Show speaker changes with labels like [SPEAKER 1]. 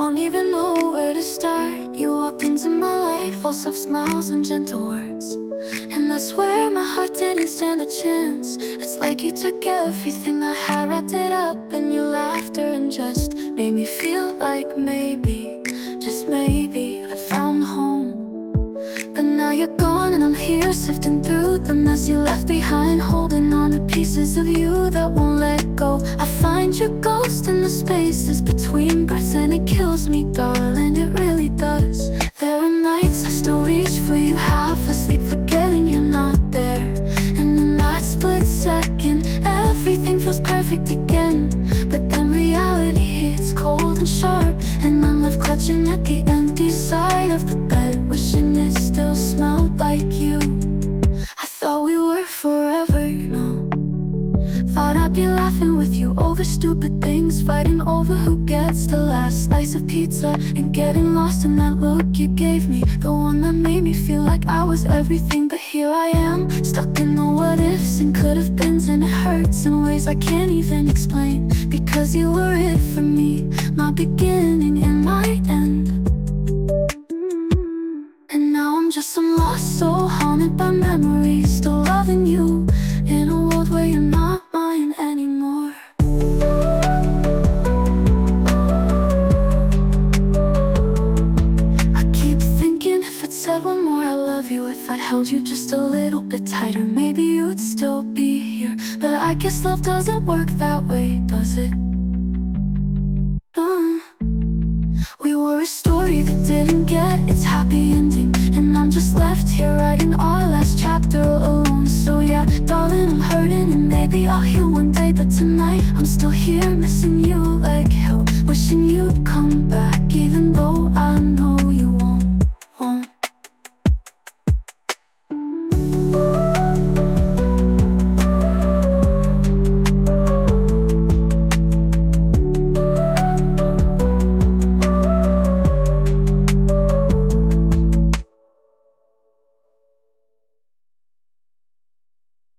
[SPEAKER 1] don't even know where to start. You walked into my life, full of smiles and gentle words, and I swear my heart didn't stand a chance. It's like you took everything I had, wrapped it up in your laughter, and just made me feel like maybe, just maybe, I found home. But now you're gone and I'm here sifting through the mess you left behind, holding on to pieces of you that won't let go. I find your ghost in the spaces between breaths, and it kills me, darling, it really does. There are nights I still reach for you, half asleep, forgetting you're not there. And in that split second, everything feels perfect again. But then reality hits cold and sharp, and I'm left clutching at the empty side of the bed, wishing it still smelled like you. I thought we were forever, you know. Thought I'd be laughing with you over stupid things, fighting over who gets the last slice of pizza, and getting lost in that look you gave me, the one that made me feel like I was everything. But here I am, stuck in the what ifs and could have beens, and it hurts in ways I can't even explain, because you were it for me, my beginning and my end. And now I'm just some lost soul, haunted by memories, still loving you in a world where you're not mine anymore. I keep thinking if I'd said one more I love you, if I'd held you just a little bit tighter, maybe you'd still be here. But I guess love doesn't work that way, does it? We were a story that didn't get its happy ending, and I'm just left here writing our last chapter alone. So yeah, darling, I'm hurting, and maybe I'll heal one day, but tonight I'm still here missing you like hell, wishing you'd come back.